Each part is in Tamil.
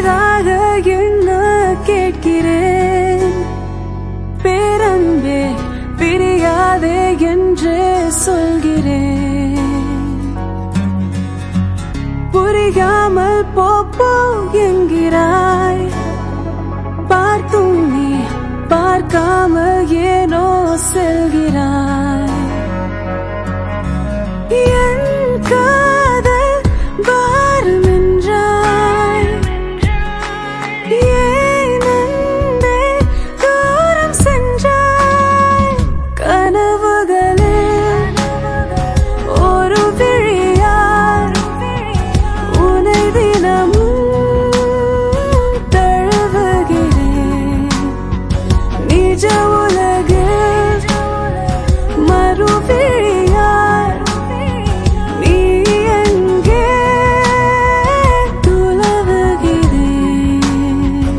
புதிதாக என்ன கேட்கிறேன். பேரன்பே பிரியாதே என்று சொல்கிறேன். புரியாமல் போப்போ என்கிறாய். பார்த்தும் நீ பார்க்காமல் ஏனோ செல்கிறாய். என் காதல் பாரம் என்றாய். ஏன் அன்பே தூரம் சென்றாய். கனவுகளில் ஒரு விழியால் உனை தினமும் தழுவுகிறேன். நிஜ உலகில் மறுவிழியால் நீ எங்கே துலவுகிறேன்.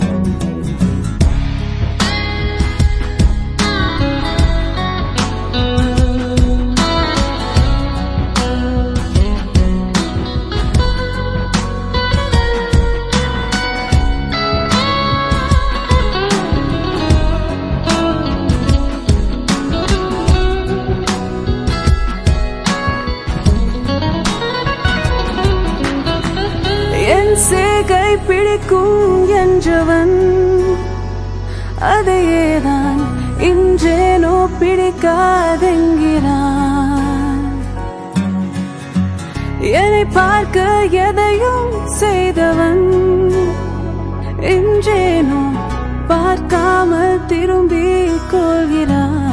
என் சேகை பிடிக்கும் என்றவன் அதையேதான் இன்றேனோ பிடிக்காதென்கிறான். என்னை பார்க்க எதையும் செய்தவன் இன்றேனோ பார்க்காமல் திரும்பிக் கொள்கிறான்.